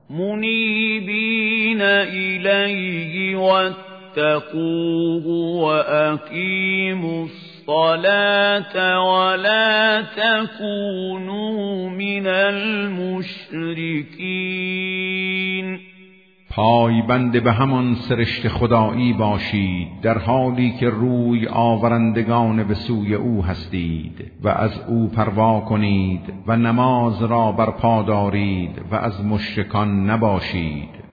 منیبین الیه واتقوه واقیموا الصلاة ولا تکونوا من المشرکین. پایبند به همان سرشت خدایی باشید در حالی که روی آورندگان به سوی او هستید و از او پروا کنید و نماز را برپا دارید و از مشرکان نباشید.